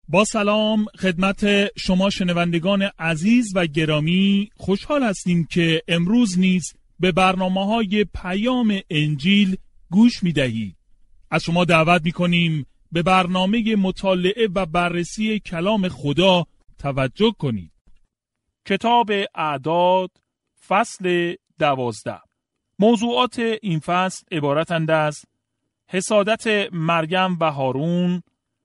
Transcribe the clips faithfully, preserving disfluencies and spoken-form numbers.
با سلام خدمت شما شنوندگان عزیز و گرامی، خوشحال هستیم که امروز نیز به برنامه‌های پیام انجیل گوش می‌دهید. از شما دعوت می‌کنیم به برنامه مطالعه و بررسی کلام خدا توجه کنید. کتاب اعداد فصل دوازده. موضوعات این فصل عبارتند از حسادت مریم و هارون،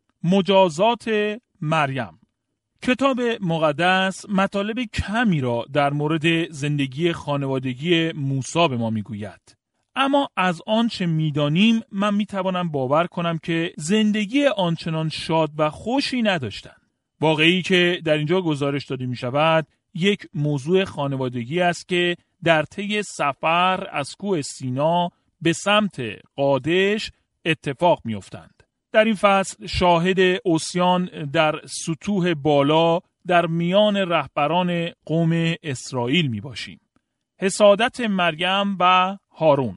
مجازات مریم. کتاب مقدس مطالب کمی را در مورد زندگی خانوادگی موسی به ما میگوید، اما از آنچه میدانیم من میتوانم باور کنم که زندگی آنچنان شاد و خوشی نداشتند. واقعی که در اینجا گزارش داده می شود یک موضوع خانوادگی است که در طی سفر از کوه سینا به سمت قادش اتفاق می افتند. در این فصل شاهد عصیان در سطوح بالا در میان رهبران قوم اسرائیل می باشیم. حسادت مریم و هارون.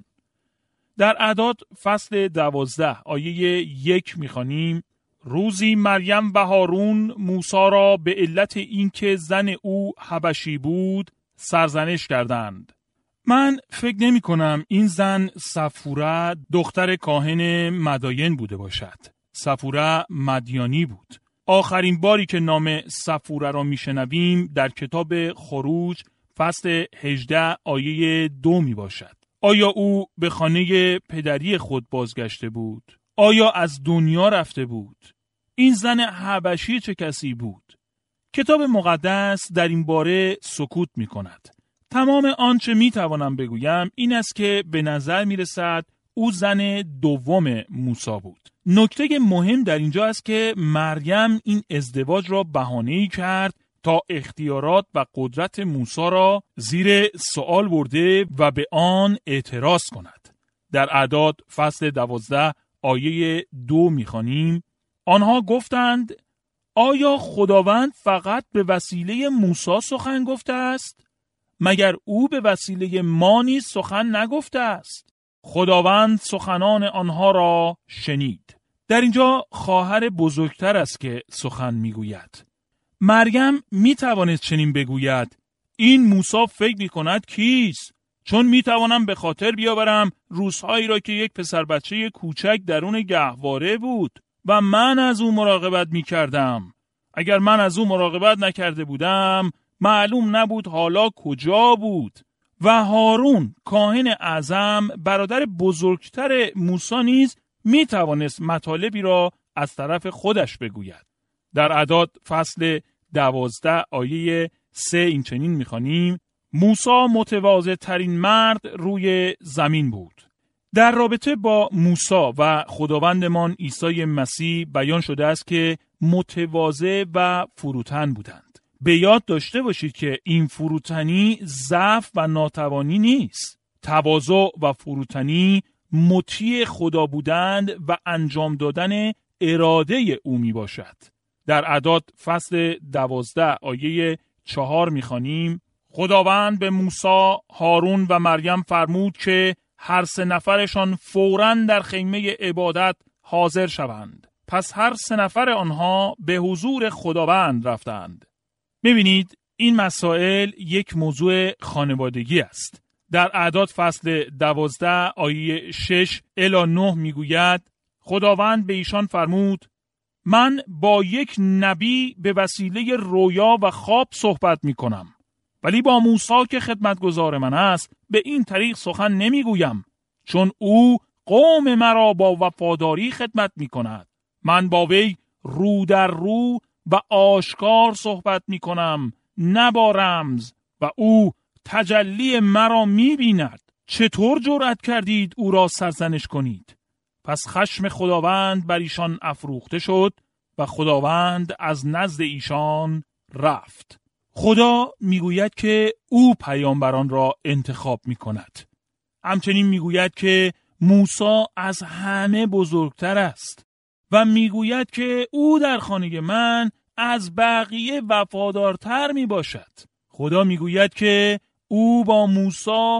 در اعداد فصل دوازده آیه یک می خوانیم: روزی مریم و هارون موسی را به علت اینکه زن او حبشی بود سرزنش کردند. من فکر نمی کنم این زن صفوره دختر کاهن مداین بوده باشد. صفوره مدیانی بود. آخرین باری که نام صفوره را می شنویم در کتاب خروج فصل هجده آیه دو می باشد. آیا او به خانه پدری خود بازگشته بود؟ آیا از دنیا رفته بود؟ این زن حبشی چه کسی بود؟ کتاب مقدس در این باره سکوت می کند. تمام آنچه می توانم بگویم این است که به نظر می رسد او زن دوم موسی بود. نکته مهم در اینجا است که مریم این ازدواج را بهانه‌ای کرد تا اختیارات و قدرت موسی را زیر سوال برده و به آن اعتراض کند. در اعداد فصل دوازده آیه دو می‌خوانیم: آنها گفتند آیا خداوند فقط به وسیله موسی سخن گفته است؟ مگر او به وسیله ما نیز سخن نگفته است؟ خداوند سخنان آنها را شنید. در اینجا خواهر بزرگتر است که سخن میگوید. مریم میتواند چنین بگوید: این موسی فکر میکند کیست؟ چون میتوانم به خاطر بیاورم روزهایی را که یک پسر بچه کوچک درون گهواره بود و من از او مراقبت میکردم. اگر من از او مراقبت نکرده بودم معلوم نبود حالا کجا بود. و هارون کاهن اعظم برادر بزرگتر موسی نیز می توانست مطالبی را از طرف خودش بگوید. در اعداد فصل دوازده آیه سه این چنین می خوانیم: موسی متواضع ترین مرد روی زمین بود. در رابطه با موسی و خداوندمان عیسی مسیح بیان شده است که متواضع و فروتن بودند. به یاد داشته باشید که این فروتنی ضعف و ناتوانی نیست. تواضع و فروتنی مطیع خدا بودند و انجام دادن اراده او می باشد. در اعداد فصل دوازده آیه چهار می خوانیم: خداوند به موسی، هارون و مریم فرمود که هر سه نفرشان فوراً در خیمه عبادت حاضر شوند. پس هر سه نفر آنها به حضور خداوند رفتند. ببینید این مسائل یک موضوع خانوادگی است. در اعداد فصل دوازده آیه شش الی نه میگوید: خداوند به ایشان فرمود من با یک نبی به وسیله رویا و خواب صحبت می کنم، ولی با موسی که خدمتگزار من است به این طریق سخن نمی گویم، چون او قوم مرا با وفاداری خدمت می کند. من با وی رو در رو و آشکار صحبت می کنم، نه با رمز، و او تجلی مرا می بیند. چطور جرأت کردید او را سرزنش کنید؟ پس خشم خداوند بر ایشان افروخته شد و خداوند از نزد ایشان رفت. خدا میگوید که او پیامبران را انتخاب می کند. همچنین میگوید که موسی از همه بزرگتر است و میگوید که او در خانه من از بقیه وفادارتر می باشد. خدا میگوید که او با موسی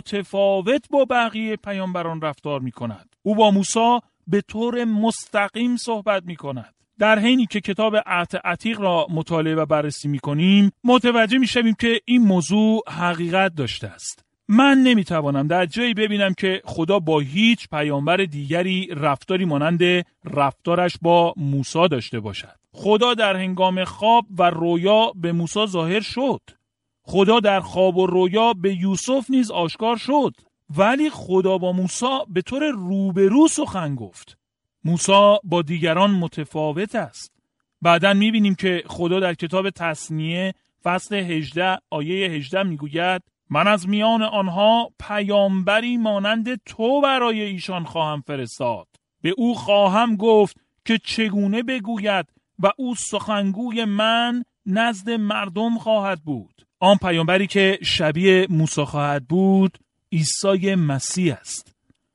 متفاوت با بقیه پیامبران رفتار می کند. او با موسی به طور مستقیم صحبت می کند. در حینی که کتاب عهد عتیق را مطالعه و بررسی می‌کنیم، متوجه می‌شویم که این موضوع حقیقت داشته است. من نمی‌توانم در جایی ببینم که خدا با هیچ پیامبر دیگری رفتاری مانند رفتارش با موسی داشته باشد. خدا در هنگام خواب و رویا به موسی ظاهر شد. خدا در خواب و رویا به یوسف نیز آشکار شد. ولی خدا با موسی به طور روبرو سخن گفت. موسی با دیگران متفاوت است. بعداً می‌بینیم که خدا در کتاب تثنیه فصل هجده آیه هجده میگوید: من از میان آنها پیامبری مانند تو برای ایشان خواهم فرستاد. به او خواهم گفت که چگونه بگوید و او سخنگوی من نزد مردم خواهد بود. آن پیامبری که شبیه موسی خواهد بود عیسی مسیح است.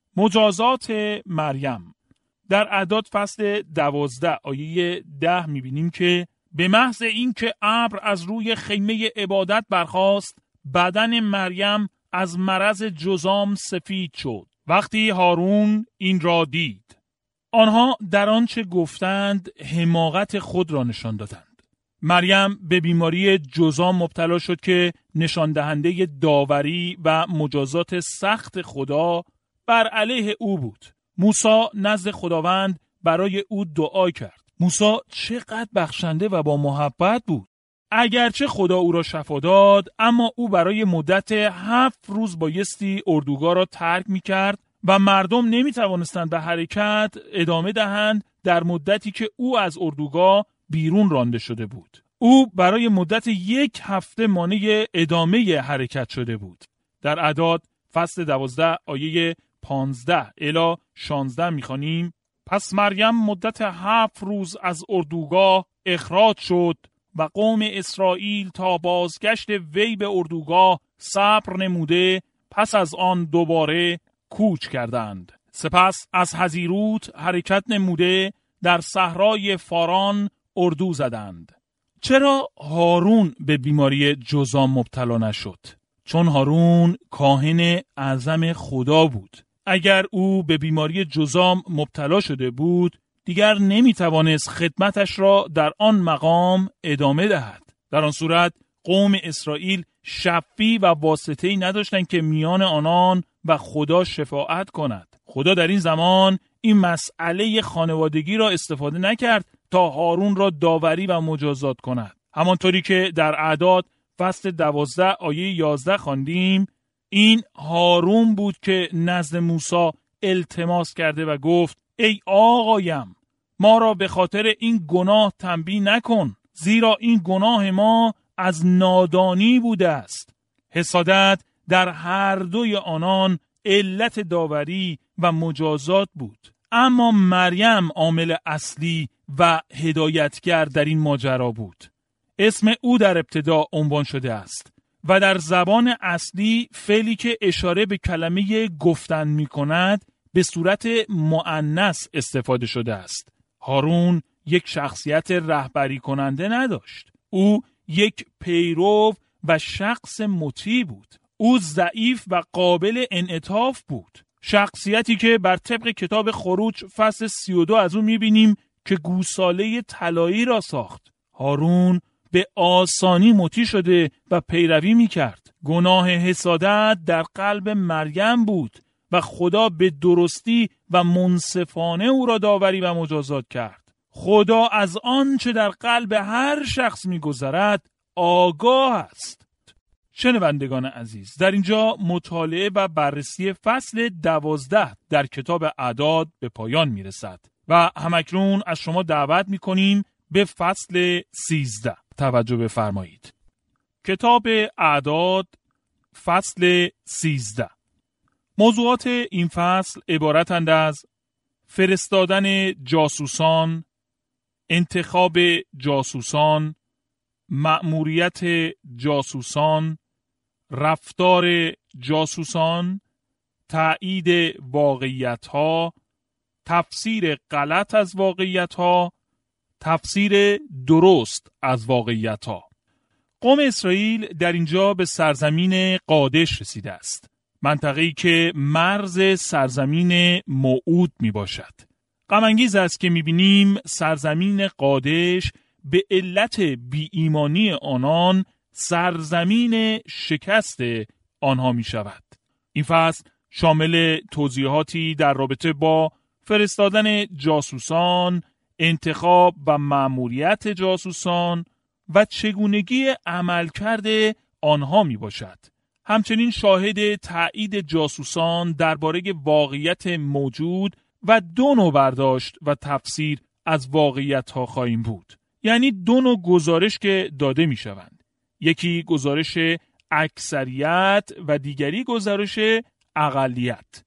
مجازات مریم. در اعداد فصل دوازده آیه ده میبینیم که به محض این که ابر از روی خیمه عبادت برخاست، بدن مریم از مرض جذام سفید شد. وقتی هارون این را دید، آنها در آنچه گفتند حماقت خود را نشان دادند. مریم به بیماری جذام مبتلا شد که نشان دهنده داوری و مجازات سخت خدا بر علیه او بود. موسی نزد خداوند برای او دعا کرد. موسی چقدر بخشنده و با محبت بود. اگرچه خدا او را شفا داد، اما او برای مدت هفت روز بایستی اردوگاه را ترک می کرد و مردم نمی توانستند به حرکت ادامه دهند در مدتی که او از اردوگاه بیرون رانده شده بود. او برای مدت یک هفته مانع ادامه حرکت شده بود. در اعداد فصل دوازده آیه پانزده الی شانزده میخوانیم: پس مریم مدت هفت روز از اردوگاه اخراج شد و قوم اسرائیل تا بازگشت وی به اردوگاه صبر نموده پس از آن دوباره کوچ کردند. سپس از حزیروت حرکت نموده در صحرای فاران اردو زدند. چرا هارون به بیماری جذام مبتلا نشد؟ چون هارون کاهن اعظم خدا بود. اگر او به بیماری جذام مبتلا شده بود، دیگر نمیتوانست خدمتش را در آن مقام ادامه دهد. در آن صورت قوم اسرائیل شفیع و واسطه‌ای نداشتند که میان آنان و خدا شفاعت کند. خدا در این زمان این مسئله خانوادگی را استفاده نکرد تا هارون را داوری و مجازات کند. همانطوری که در اعداد فصل دوازده آیه یازده خواندیم، این هارون بود که نزد موسی التماس کرده و گفت: ای آقایم، ما را به خاطر این گناه تنبیه نکن، زیرا این گناه ما از نادانی بوده است. حسادت در هر دوی آنان علت داوری و مجازات بود. اما مریم عامل اصلی و هدایتگر در این ماجرا بود. اسم او در ابتدا عنوان شده است و در زبان اصلی فعلی که اشاره به کلمه گفتن می کند به صورت مؤنث استفاده شده است. هارون یک شخصیت رهبری کننده نداشت. او یک پیرو و شخص مطیع بود. او ضعیف و قابل انعطاف بود. شخصیتی که بر طبق کتاب خروج فصل سی و دو از او می‌بینیم که گوساله طلایی را ساخت. هارون به آسانی مطیع شده و پیروی می‌کرد. گناه حسادت در قلب مریم بود و خدا به درستی و منصفانه او را داوری و مجازات کرد. خدا از آن چه در قلب هر شخص می‌گذرد آگاه است. شنوندگان عزیز، در اینجا مطالعه و بررسی فصل دوازده در کتاب اعداد به پایان میرسد و همکنون از شما دعوت میکنیم به فصل سیزده توجه بفرمایید. کتاب اعداد فصل سیزده. موضوعات این فصل عبارتند از فرستادن جاسوسان، انتخاب جاسوسان، مأموریت جاسوسان، رفتار جاسوسان، تایید واقعیت‌ها، تفسیر غلط از واقعیت‌ها، تفسیر درست از واقعیت‌ها. قوم اسرائیل در اینجا به سرزمین قادش رسیده است، منطقه‌ای که مرز سرزمین موعود می باشد. غم انگیز است که می‌بینیم سرزمین قادش به علت بی ایمانی آنان سرزمین شکست آنها می شود. این فصل شامل توضیحاتی در رابطه با فرستادن جاسوسان، انتخاب و مأموریت جاسوسان و چگونگی عملکرد آنها می باشد. همچنین شاهد تایید جاسوسان درباره واقعیت موجود و دو نوع برداشت و تفسیر از واقعیت ها خواهیم بود. یعنی دو نوع گزارش که داده می شوند. یکی گزارش اکثریت و دیگری گزارش اقلیت.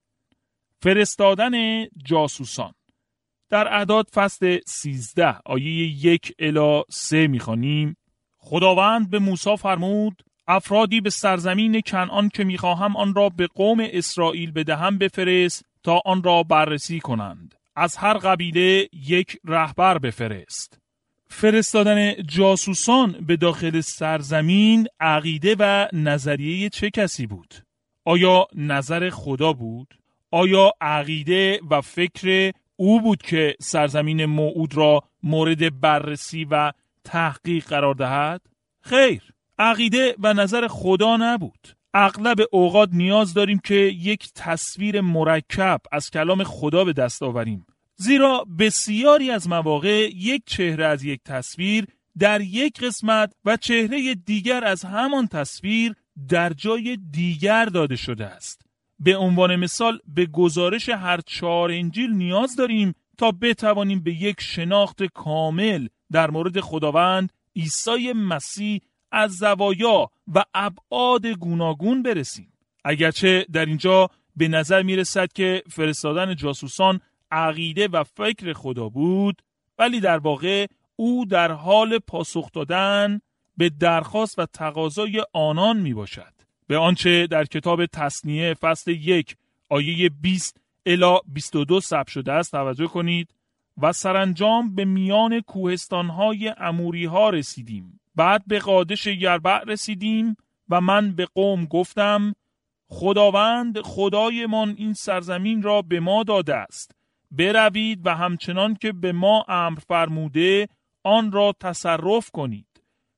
فرستادن جاسوسان. در اعداد فصل سیزده آیه یک الی سه می خوانیم: خداوند به موسی فرمود افرادی به سرزمین کنعان که می خواهم آن را به قوم اسرائیل بدهم بفرست تا آن را بررسی کنند. از هر قبیله یک رهبر بفرست. فرستادن جاسوسان به داخل سرزمین عقیده و نظریه چه کسی بود؟ آیا نظر خدا بود؟ آیا عقیده و فکر او بود که سرزمین موعود را مورد بررسی و تحقیق قرار دهد؟ خیر، عقیده و نظر خدا نبود. اغلب اوقات نیاز داریم که یک تصویر مرکب از کلام خدا به دست آوریم. زیرا بسیاری از مواقع یک چهره از یک تصویر در یک قسمت و چهره دیگر از همان تصویر در جای دیگر داده شده است. به عنوان مثال به گزارش هر چهار انجیل نیاز داریم تا بتوانیم به یک شناخت کامل در مورد خداوند عیسی مسیح از زوایا و ابعاد گوناگون برسیم. اگرچه در اینجا به نظر می رسد که فرستادن جاسوسان عقیده و فکر خدا بود، ولی در واقع او در حال پاسخ دادن به درخواست و تقاضای آنان می باشد. به آنچه در کتاب تثنیه فصل یک آیه بیست الی بیست و دو ثبت شده است توجه کنید: و سرانجام به میان کوهستان‌های اموری‌ها رسیدیم. بعد به قادش یربع رسیدیم و من به قوم گفتم خداوند خدایمان این سرزمین را به ما داده است. بروید و همچنان که به ما امر فرموده آن را تصرف کنید.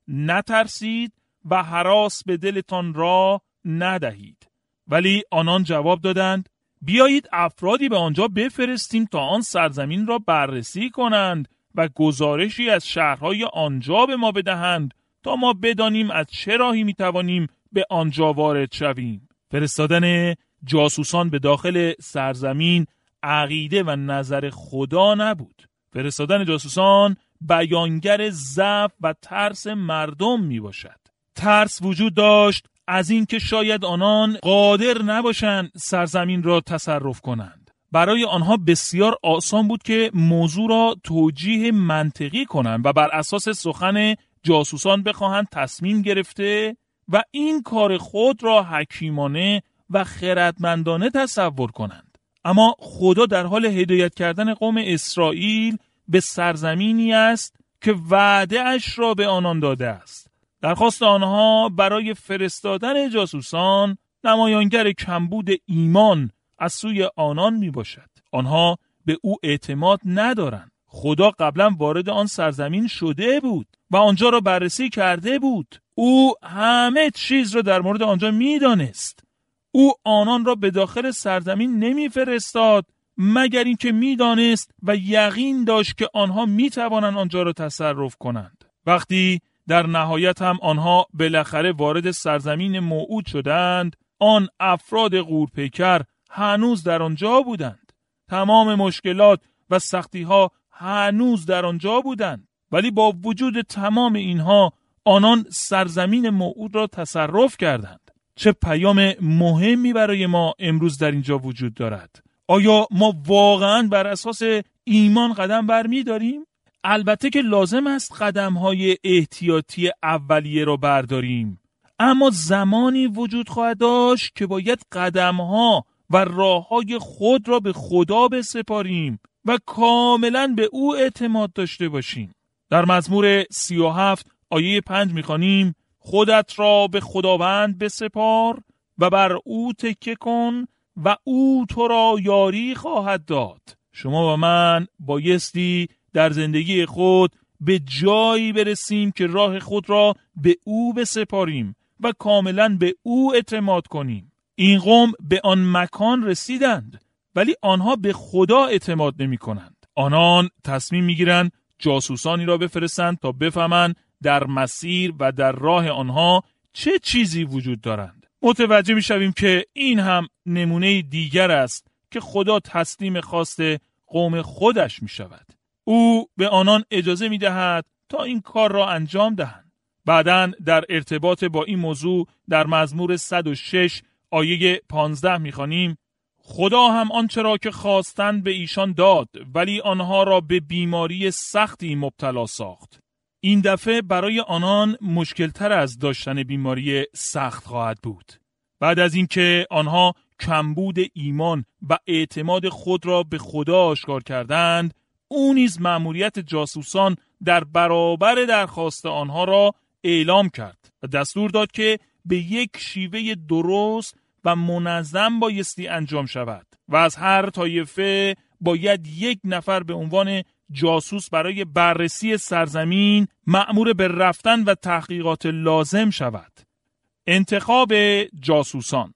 نترسید و هراس به دلتان را ندهید. ولی آنان جواب دادند بیایید افرادی به آنجا بفرستیم تا آن سرزمین را بررسی کنند و گزارشی از شهرهای آنجا به ما بدهند تا ما بدانیم از چه راهی میتوانیم به آنجا وارد شویم. فرستادن جاسوسان به داخل سرزمین عقیده و نظر خدا نبود. فرستادن جاسوسان بیانگر ضعف و ترس مردم می باشد. ترس وجود داشت از این که شاید آنان قادر نباشند سرزمین را تصرف کنند. برای آنها بسیار آسان بود که موضوع را توجیه منطقی کنند و بر اساس سخن جاسوسان بخواهند تصمیم گرفته و این کار خود را حکیمانه و خردمندانه تصور کنند. اما خدا در حال هدایت کردن قوم اسرائیل به سرزمینی است که وعده اش را به آنان داده است. درخواست آنها برای فرستادن جاسوسان نمایانگر کمبود ایمان از سوی آنان می باشد. آنها به او اعتماد ندارند. خدا قبلا وارد آن سرزمین شده بود و آنجا را بررسی کرده بود. او همه چیز را در مورد آنجا می دانست. او آنان را به داخل سرزمین نمی فرستاد مگر اینکه می دانست و یقین داشت که آنها می توانند آنجا را تصرف کنند. وقتی در نهایت هم آنها بالاخره وارد سرزمین موعود شدند، آن افراد غورپیکر هنوز در آنجا بودند. تمام مشکلات و سختی ها هنوز در آنجا بودند. ولی با وجود تمام اینها آنان سرزمین موعود را تصرف کردند. چه پیام مهمی برای ما امروز در اینجا وجود دارد. آیا ما واقعاً بر اساس ایمان قدم برمی داریم؟ البته که لازم است قدم‌های احتیاطی اولیه را برداریم، اما زمانی وجود خواهد داشت که باید قدم‌ها و راه‌های خود را به خدا بسپاریم و کاملاً به او اعتماد داشته باشیم. در مزمور سی و هفت آیه پنج می‌خوانیم خودت را به خداوند بسپار و بر او تکیه کن و او تو را یاری خواهد داد. شما و من بایستی در زندگی خود به جایی برسیم که راه خود را به او بسپاریم و کاملا به او اعتماد کنیم. این قوم به آن مکان رسیدند ولی آنها به خدا اعتماد نمی کنند. آنان تصمیم می گیرند جاسوسانی را بفرستند تا بفهمند در مسیر و در راه آنها چه چیزی وجود دارند. متوجه می شویم که این هم نمونه دیگر است که خدا تسلیم خواست قوم خودش می شود. او به آنان اجازه می دهد تا این کار را انجام دهند. بعداً در ارتباط با این موضوع در مزمور صد و شش آیه پانزده می خوانیم: خدا هم آنچه را که خواستند به ایشان داد ولی آنها را به بیماری سختی مبتلا ساخت. این دفعه برای آنان مشکلتر از داشتن بیماری سخت خواهد بود. بعد از اینکه آنها کمبود ایمان و اعتماد خود را به خدا آشکار کردند، او نیز مأموریت جاسوسان در برابر درخواست آنها را اعلام کرد و دستور داد که به یک شیوه درست و منظم بایستی انجام شود و از هر طایفه باید یک نفر به عنوان جاسوس برای بررسی سرزمین مأمور به رفتن و تحقیقات لازم شود. انتخاب جاسوسان.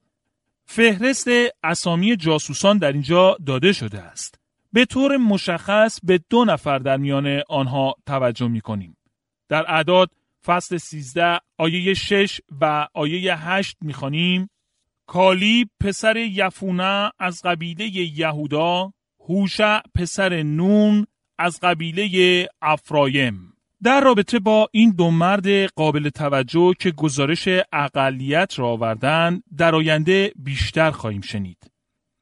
فهرست اسامی جاسوسان در اینجا داده شده است. به طور مشخص به دو نفر در میان آنها توجه می کنیم. در اعداد فصل سیزده آیه شش و آیه هشت می خوانیم: کالیب پسر یفونه از قبیله یهودا، هوشع پسر نون از قبیله افرایم. در رابطه با این دو مرد قابل توجه که گزارش اقلیت را آوردند در آینده بیشتر خواهیم شنید.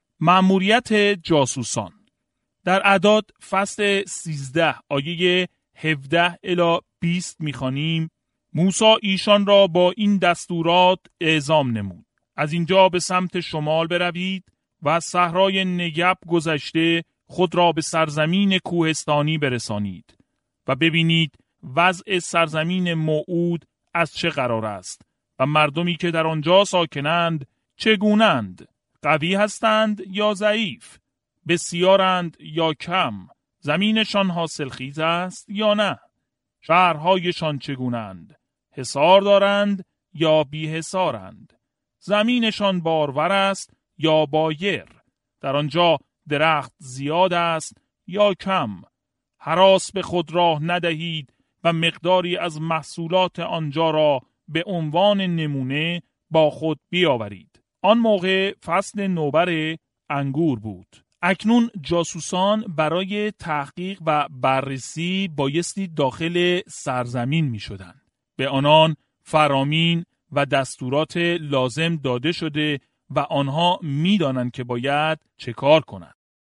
مأموریت جاسوسان. در اعداد فصل سیزده آیه هفده الی بیست می‌خوانیم: موسی ایشان را با این دستورات اعزام نمود: از اینجا به سمت شمال بروید و از صحرای نگب گذشته خود را به سرزمین کوهستانی برسانید و ببینید وضع سرزمین موعود از چه قرار است و مردمی که در آنجا ساکنند چگونند، قوی هستند یا ضعیف، بسیارند یا کم، زمینشان حاصلخیز است یا نه، شهرهایشان چگونند، حصار دارند یا بی حصارند، زمینشان بارور است یا بایر، در آنجا درخت زیاد است یا کم، هراس به خود راه ندهید و مقداری از محصولات آنجا را به عنوان نمونه با خود بیاورید. آن موقع فصل نوبر انگور بود. اکنون جاسوسان برای تحقیق و بررسی بایستی داخل سرزمین می شدند. به آنان فرامین و دستورات لازم داده شده و آنها می دانند که باید چه کار کنند.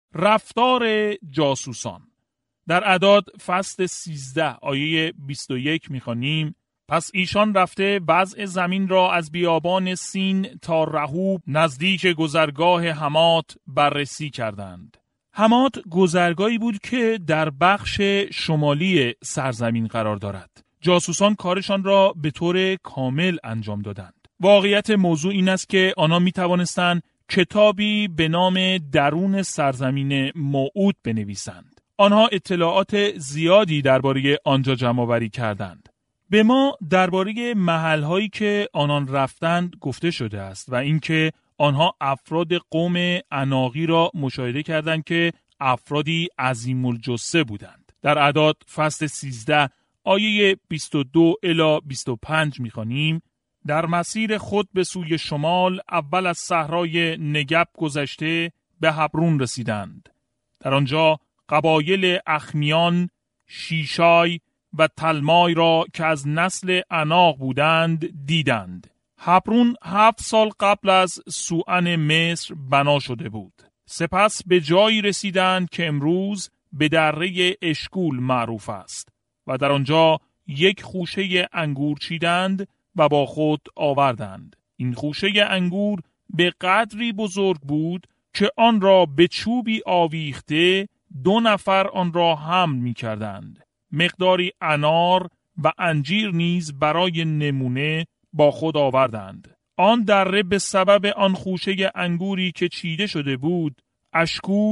رفتار جاسوسان. در اعداد فصل سیزده آیه بیست و یک می خوانیم: پس ایشان رفته وضع زمین را از بیابان سین تا رهوب نزدیک گذرگاه حمات بررسی کردند. حمات گذرگاهی بود که در بخش شمالی سرزمین قرار دارد. جاسوسان کارشان را به طور کامل انجام دادند. واقعیت موضوع این است که آنها می توانستند کتابی به نام درون سرزمین موعود بنویسند. آنها اطلاعات زیادی درباره آنجا جمع‌آوری کردند. به ما درباره محل‌هایی که آنان رفتند گفته شده است و اینکه آنها افراد قوم عناقی را مشاهده کردند که افرادی عظیم الجثه بودند. در اعداد فصل سیزده آیه بیست و دو الی بیست و پنج می‌خوانیم: در مسیر خود به سوی شمال اول از صحرای نگب گذشته به حبرون رسیدند. در آنجا قبایل اخمیان، شیشای و تلمای را که از نسل عناق بودند دیدند. حبرون هفت سال قبل از سوئن مصر بنا شده بود. سپس به جایی رسیدند که امروز به دره اشکول معروف است و در آنجا یک خوشه انگور چیدند و با خود آوردند. این خوشه انگور به قدری بزرگ بود که آن را به چوبی آویخته دو نفر آن را حمل می کردند. مقداری انار و انجیر نیز برای نمونه با خود آوردند. آن دره به سبب آن خوشه انگوری که چیده شده بود، اشکول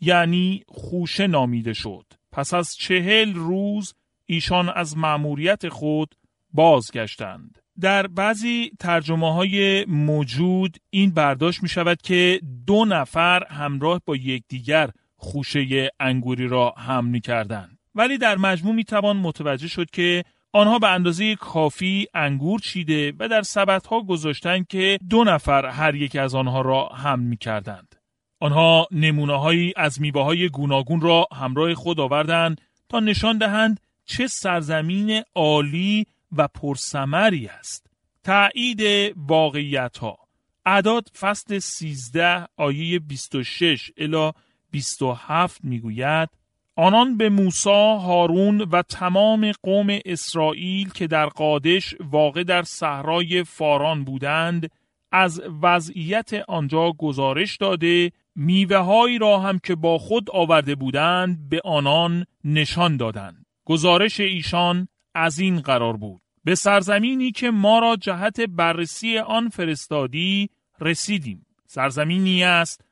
یعنی خوشه نامیده شد. پس از چهل روز ایشان از مأموریت خود بازگشتند. در بعضی ترجمه‌های موجود این برداشت می شود که دو نفر همراه با یکدیگر خوشه انگوری را حمل می کردند. ولی در مجموع می توان متوجه شد که آنها به اندازه کافی انگور چیده و در سبدها گذاشتند که دو نفر هر یک از آنها را حمل می کردند. آنها نمونه‌هایی از میوه‌های گوناگون را همراه خود آوردند تا نشان دهند چه سرزمین عالی و پرثمری است. تایید واقعیت‌ها. اعداد فصل سیزده آیه بیست و شش الی بیست و هفت میگوید: آنان به موسی، هارون و تمام قوم اسرائیل که در قادش واقع در صحرای فاران بودند از وضعیت آنجا گزارش داده، میوه‌هایی را هم که با خود آورده بودند به آنان نشان دادند. گزارش ایشان از این قرار بود: به سرزمینی که ما را جهت بررسی آن فرستادی رسیدیم. سرزمینی است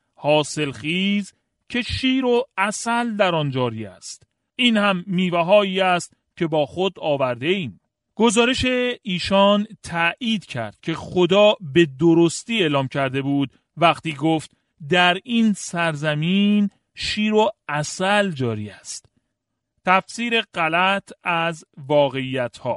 حاصلخیز که شیر و عسل در آن جاری است. این هم میوه‌هایی است که با خود آورده ایم. گزارش ایشان تأیید کرد که خدا به درستی اعلام کرده بود وقتی گفت در این سرزمین شیر و عسل جاری است. تفسیر غلط از واقعیت‌ها.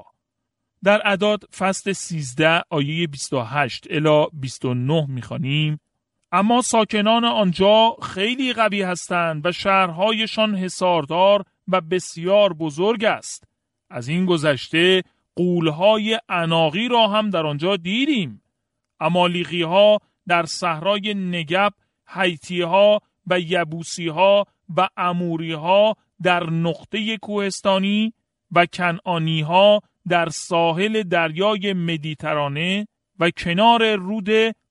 در اعداد فصل سیزده آیه بیست و هشت الی بیست و نه می‌خوانیم: اما ساکنان آنجا خیلی قوی هستند و شهرهایشان حصاردار و بسیار بزرگ است. از این گذشته غول‌های عناقی را هم در آنجا دیدیم. امالیقی‌ها در صحرای نگب، هیتی‌ها و یبوسی‌ها و اموری‌ها در نقطه کوهستانی و کنعانی‌ها در ساحل دریای مدیترانه و کنار رود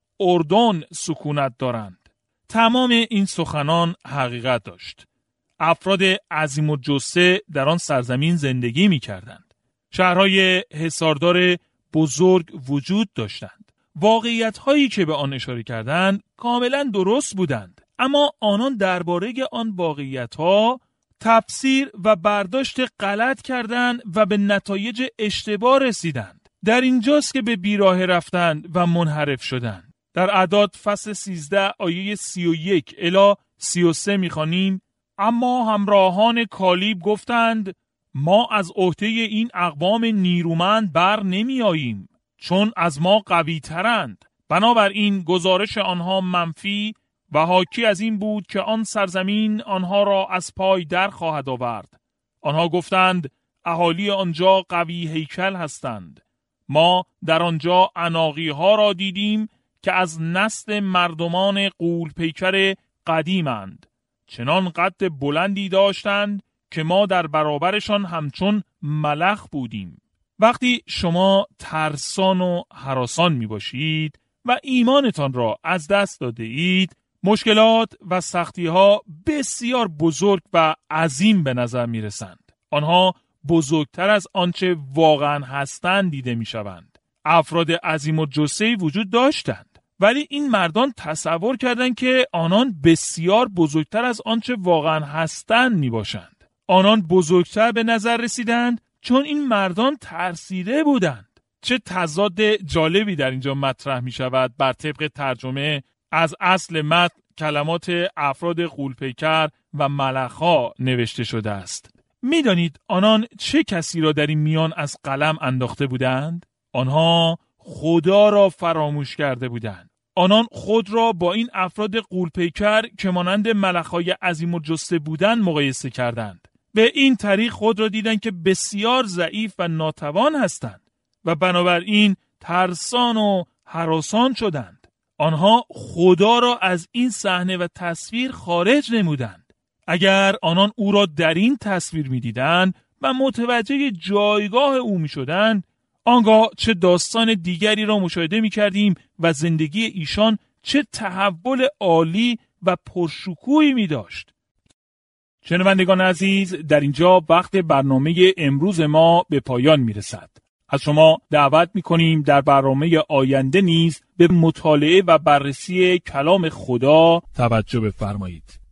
اردن سکونت دارند. تمام این سخنان حقیقت داشت. افراد عظیم الجثه در آن سرزمین زندگی می کردند. شهرهای حصاردار بزرگ وجود داشتند. واقعیت هایی که به آن اشاره کردند کاملا درست بودند. اما آنان درباره آن واقعیت ها تفسیر و برداشت غلط کردند و به نتایج اشتباه رسیدند. در اینجاست که به بیراه رفتند و منحرف شدند. در اعداد فصل سیزده آیه سی و یک الی سی و سه میخوانیم: اما همراهان کالیب گفتند ما از عهده این اقوام نیرومند بر نمی آییم، چون از ما قوی ترند. بنابراین گزارش آنها منفی و حاکی از این بود که آن سرزمین آنها را از پای در خواهد آورد. آنها گفتند اهالی آنجا قوی هیکل هستند. ما در آنجا عناقی ها را دیدیم که از نسل مردمان غول پیکر قدیمند. چنان قد بلندی داشتند که ما در برابرشان همچون ملخ بودیم. وقتی شما ترسان و هراسان می باشید و ایمانتان را از دست داده اید، مشکلات و سختی ها بسیار بزرگ و عظیم به نظر می رسند. آنها بزرگتر از آنچه واقعا هستند دیده می شوند. افراد عظیم الجثه وجود داشتند، ولی این مردان تصور کردند که آنان بسیار بزرگتر از آنچه واقعا هستند می باشند. آنان بزرگتر به نظر رسیدند چون این مردان ترسیده بودند. چه تضاد جالبی در اینجا مطرح می شود. بر طبق ترجمه از اصل متن کلمات افراد غول‌پیکر و ملخ‌ها نوشته شده است. می دانید آنان چه کسی را در این میان از قلم انداخته بودند؟ آنها خدا را فراموش کرده بودند. آنان خود را با این افراد غول‌پیکر که مانند ملخ‌های عظیم الجثه بودند مقایسه کردند. به این طریق خود را دیدند که بسیار ضعیف و ناتوان هستند و بنابراین ترسان و هراسان شدند. آنها خدا را از این صحنه و تصویر خارج نمودند. اگر آنان او را در این تصویر می دیدند و متوجه جایگاه او می شدند، آنگاه چه داستان دیگری را مشاهده می کردیم و زندگی ایشان چه تحول عالی و پرشکوهی می داشت. شنوندگان عزیز، در اینجا وقت برنامه امروز ما به پایان می رسد. از شما دعوت می کنیم در برنامه آینده نیز به مطالعه و بررسی کلام خدا توجه بفرمایید.